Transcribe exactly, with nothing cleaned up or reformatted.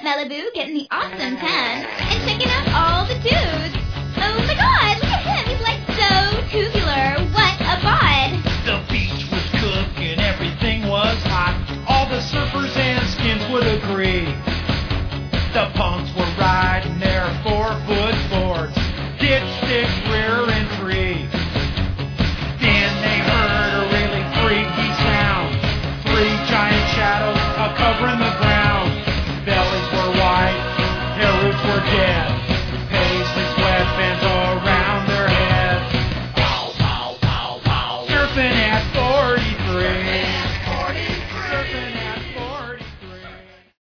Malibu getting the awesome tan, and checking out all